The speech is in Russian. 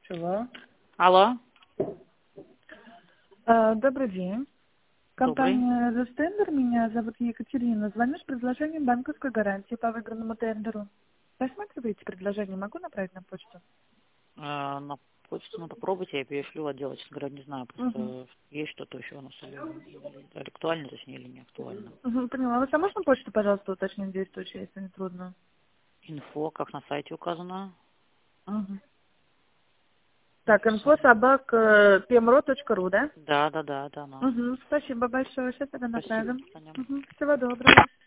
Алло. Алло, Добрый день. добрый. Компания The Standard, меня зовут Екатерина. Звоню с предложением банковской гарантии по выигранному тендеру. Рассматриваете предложение? Могу направить на почту? На почту, ну попробуйте, я перешлю в отдел, честно говоря, не знаю, Угу. просто есть что-то еще у нас или актуально, точнее, или не актуально. Угу, поняла. Вы можно почту, пожалуйста, уточнить действующую, если не трудно? Инфо, как на сайте указано. Угу. Так, info@pmro.ru, да? Да, да, да, это оно. Угу. Спасибо большое. Сейчас это Спасибо, до направим. свидания. Угу. Всего доброго.